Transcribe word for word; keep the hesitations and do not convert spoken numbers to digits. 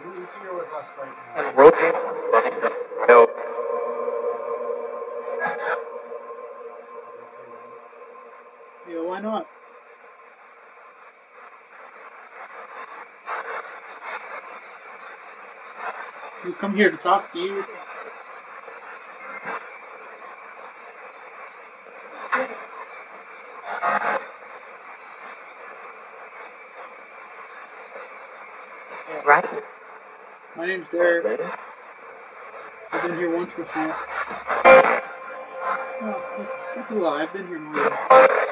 who's here with us right now? And rotate. No. Yeah, why not? We come here to talk to you. Right. My name's Derek. I've been here once before. Oh, that's, that's a lie. I've been here more than